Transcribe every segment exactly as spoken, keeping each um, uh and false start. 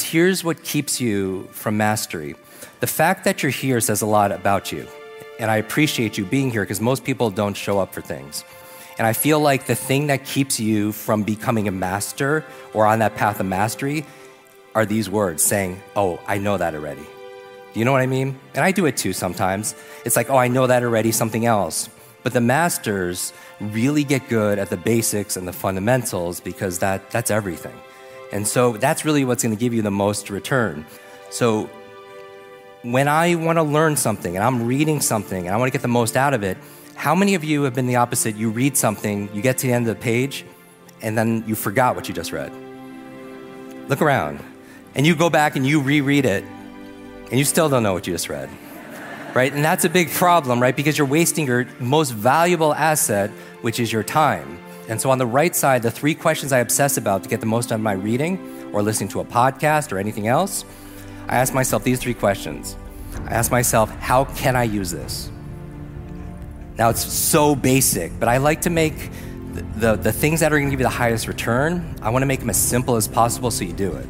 here's what keeps you from mastery. The fact that you're here says a lot about you. And I appreciate you being here because most people don't show up for things. And I feel like the thing that keeps you from becoming a master or on that path of mastery are these words saying, oh, I know that already. Do you know what I mean? And I do it too sometimes. It's like, oh, I know that already, something else. But the masters really get good at the basics and the fundamentals because that that's everything. And so that's really what's going to give you the most return. So when I want to learn something and I'm reading something and I want to get the most out of it, how many of you have been the opposite? You read something, you get to the end of the page, and then you forgot what you just read. Look around. And you go back and you reread it, and you still don't know what you just read. Right? And that's a big problem, right? Because you're wasting your most valuable asset, which is your time. And so on the right side, the three questions I obsess about to get the most out of my reading or listening to a podcast or anything else, I ask myself these three questions. I ask myself, how can I use this? Now, it's so basic, but I like to make the, the, the things that are going to give you the highest return, I want to make them as simple as possible so you do it.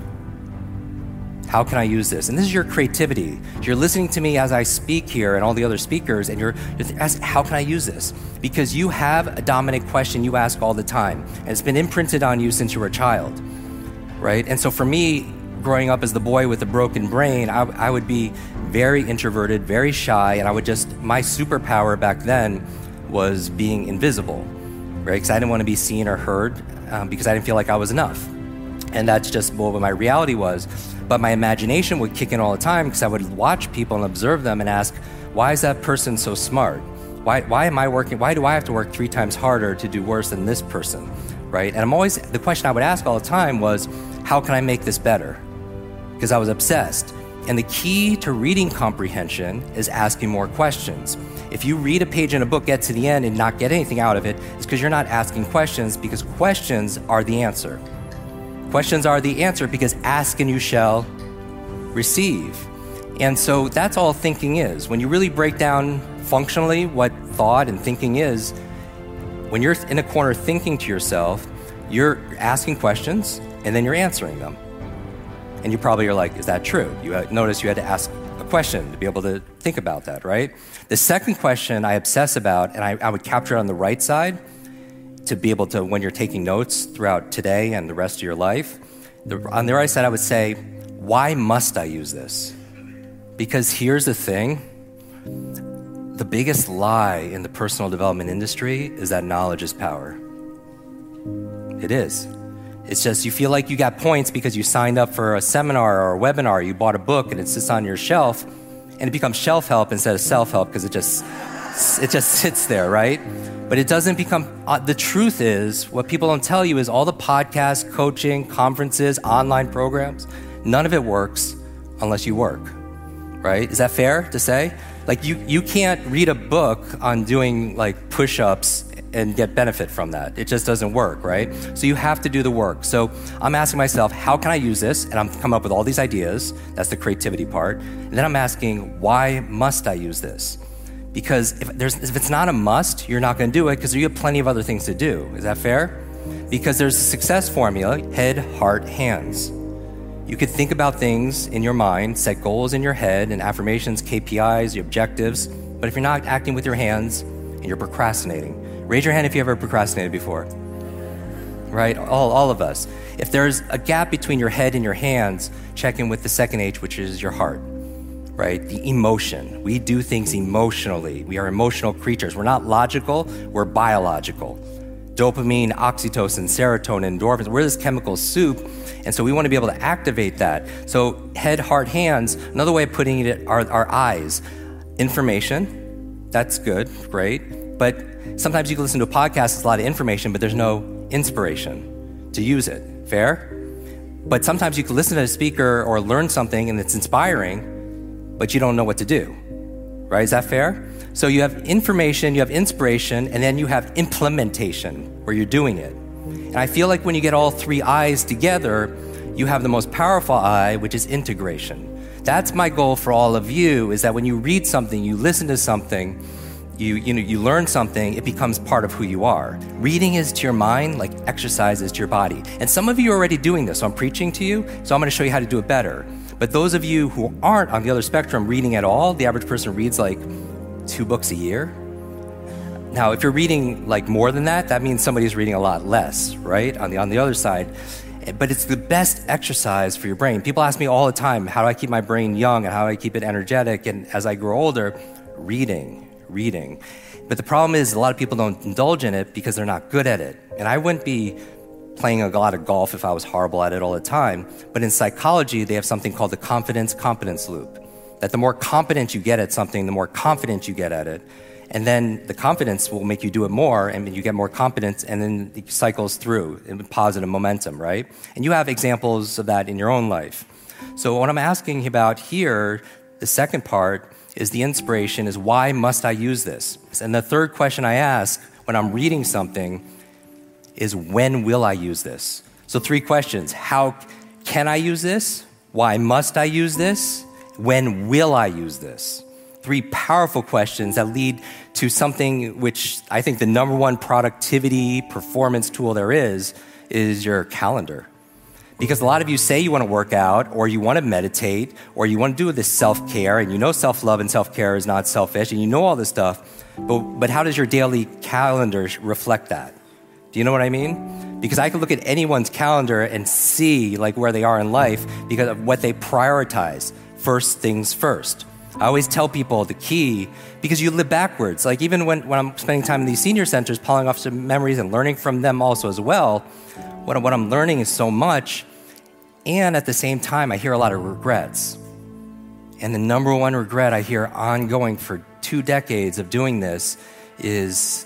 How can I use this? And this is your creativity. You're listening to me as I speak here and all the other speakers, and you're, you're asking, how can I use this? Because you have a dominant question you ask all the time, and it's been imprinted on you since you were a child, right? And so for me, growing up as the boy with a broken brain, I, I would be very introverted, very shy, and I would just, my superpower back then was being invisible, right? Because I didn't want to be seen or heard um, because I didn't feel like I was enough. And that's just what my reality was. But my imagination would kick in all the time because I would watch people and observe them and ask, why is that person so smart? Why, why am I working, why do I have to work three times harder to do worse than this person, right? And I'm always, the question I would ask all the time was, how can I make this better? Because I was obsessed. And the key to reading comprehension is asking more questions. If you read a page in a book, get to the end and not get anything out of it, it's because you're not asking questions, because questions are the answer. Questions are the answer because ask and you shall receive. And so that's all thinking is. When you really break down functionally what thought and thinking is, when you're in a corner thinking to yourself, you're asking questions and then you're answering them. And you probably are like, is that true? You notice you had to ask a question to be able to think about that, right? The second question I obsess about, and I, I would capture it on the right side to be able to, when you're taking notes throughout today and the rest of your life, the, on the right side I would say, why must I use this? Because here's the thing, the biggest lie in the personal development industry is that knowledge is power. It is. It's just you feel like you got points because you signed up for a seminar or a webinar, you bought a book and it sits on your shelf, and it becomes shelf help instead of self-help because it just it just sits there, right? But it doesn't become, uh, the truth is, what people don't tell you is all the podcasts, coaching, conferences, online programs, none of it works unless you work, right? Is that fair to say? Like you, you can't read a book on doing like push-ups and get benefit from that. It just doesn't work, right? So you have to do the work. So I'm asking myself, how can I use this? And I'm coming up with all these ideas. That's the creativity part. And then I'm asking, why must I use this? Because if there's if it's not a must, you're not going to do it because you have plenty of other things to do. Is that fair? Because there's a success formula, head, heart, hands. You could think about things in your mind, set goals in your head and affirmations, K P Is, your objectives. But if you're not acting with your hands and you're procrastinating, raise your hand if you ever procrastinated before. Right? All, all of us. If there's a gap between your head and your hands, check in with the second H, which is your heart. Right? The emotion. We do things emotionally. We are emotional creatures. We're not logical, we're biological. Dopamine, oxytocin, serotonin, endorphins, we're this chemical soup, and so we want to be able to activate that. So head, heart, hands, another way of putting it are our eyes. Information, that's good, great, but sometimes you can listen to a podcast, it's a lot of information, but there's no inspiration to use it. Fair? But sometimes you can listen to a speaker or learn something and it's inspiring, but you don't know what to do, right? Is that fair? So you have information, you have inspiration, and then you have implementation, where you're doing it. And I feel like when you get all three I's together, you have the most powerful I, which is integration. That's my goal for all of you, is that when you read something, you listen to something, you you know you learn something, it becomes part of who you are. Reading is to your mind like exercise is to your body. And some of you are already doing this, so I'm preaching to you, so I'm going to show you how to do it better. But those of you who aren't on the other spectrum reading at all, the average person reads like two books a year. Now, if you're reading like more than that, that means somebody's reading a lot less, right? On the on the other side. But it's the best exercise for your brain. People ask me all the time, how do I keep my brain young and how do I keep it energetic? And as I grow older, reading, reading. But the problem is a lot of people don't indulge in it because they're not good at it. And I wouldn't be playing a lot of golf if I was horrible at it all the time. But in psychology, they have something called the confidence-competence loop. That the more competent you get at something, the more confident you get at it. And then the confidence will make you do it more, and you get more confidence, and then it cycles through in positive momentum, right? And you have examples of that in your own life. So what I'm asking about here, the second part, is the inspiration is why must I use this? And the third question I ask when I'm reading something is when will I use this? So three questions. How can I use this? Why must I use this? When will I use this? Three powerful questions that lead to something which I think the number one productivity performance tool there is, is your calendar. Because a lot of you say you want to work out, or you want to meditate, or you want to do this self-care, and you know self-love and self-care is not selfish, and you know all this stuff, but, but how does your daily calendar reflect that? Do you know what I mean? Because I can look at anyone's calendar and see like where they are in life because of what they prioritize. First things first. I always tell people the key, because you live backwards. Like even when, when I'm spending time in these senior centers, pulling off some memories and learning from them also as well, what, what I'm learning is so much. And at the same time, I hear a lot of regrets. And the number one regret I hear ongoing for two decades of doing this is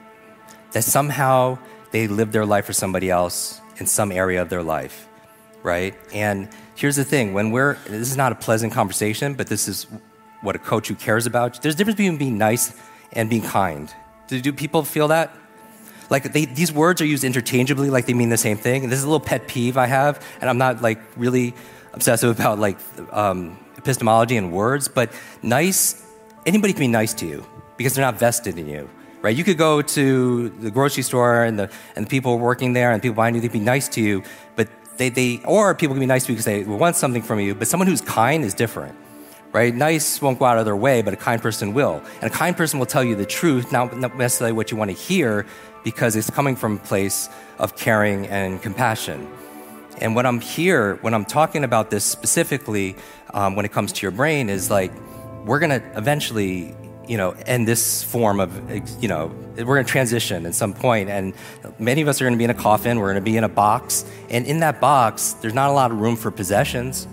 that somehow they lived their life for somebody else in some area of their life, right? And here's the thing, when we're, this is not a pleasant conversation, but this is what a coach who cares about. There's a difference between being nice and being kind. Do, do people feel that? Like they, these words are used interchangeably, like they mean the same thing. And this is a little pet peeve I have, and I'm not like really obsessive about like um, epistemology and words, but nice, anybody can be nice to you because they're not vested in you, right? You could go to the grocery store and the and the people working there and the people behind you, they'd be nice to you, but they, they or people can be nice to you because they want something from you, but someone who's kind is different. Right? Nice won't go out of their way, but a kind person will. And a kind person will tell you the truth, not necessarily what you want to hear, because it's coming from a place of caring and compassion. And what I'm here, when I'm talking about this specifically, um, when it comes to your brain, is like, we're going to eventually, you know, end this form of, you know, we're going to transition at some point, and many of us are going to be in a coffin, we're going to be in a box, and in that box, there's not a lot of room for possessions.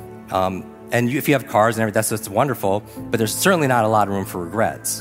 Um, And you, if you have cars and everything, that's, that's wonderful, but there's certainly not a lot of room for regrets.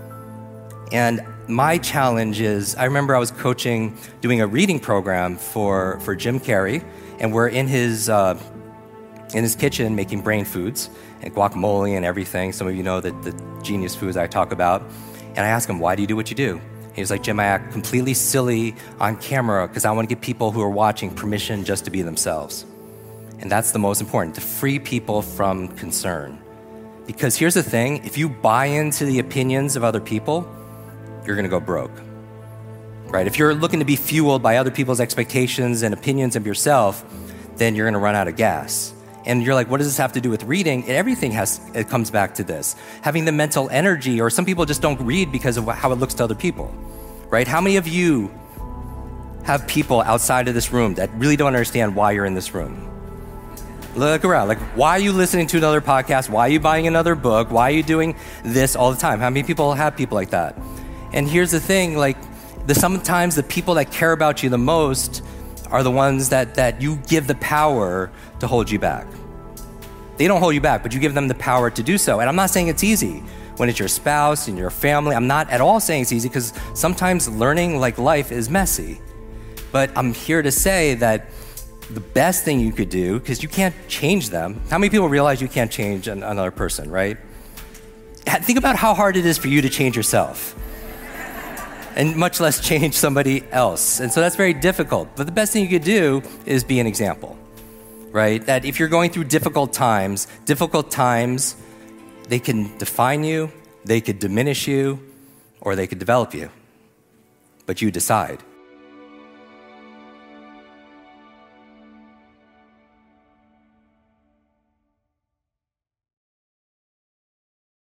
And my challenge is, I remember I was coaching, doing a reading program for, for Jim Carrey, and we're in his, uh, in his kitchen making brain foods, and guacamole and everything. Some of you know the, the genius foods I talk about. And I asked him, why do you do what you do? He was like, Jim, I act completely silly on camera because I want to give people who are watching permission just to be themselves. And that's the most important, to free people from concern. Because here's the thing, if you buy into the opinions of other people, you're gonna go broke, right? If you're looking to be fueled by other people's expectations and opinions of yourself, then you're gonna run out of gas. And you're like, what does this have to do with reading? Everything has, it comes back to this. Having the mental energy, or some people just don't read because of how it looks to other people, right? How many of you have people outside of this room that really don't understand why you're in this room? Look around, like, why are you listening to another podcast? Why are you buying another book? Why are you doing this all the time? How many people have people like that? And here's the thing, like, the, sometimes the people that care about you the most are the ones that, that you give the power to hold you back. They don't hold you back, but you give them the power to do so. And I'm not saying it's easy when it's your spouse and your family. I'm not at all saying it's easy, because sometimes learning like life is messy. But I'm here to say that the best thing you could do, because you can't change them. How many people realize you can't change an, another person, right? Think about how hard it is for you to change yourself, and much less change somebody else. And so that's very difficult. But the best thing you could do is be an example, right? That if you're going through difficult times, difficult times, they can define you, they could diminish you, or they could develop you. But you decide.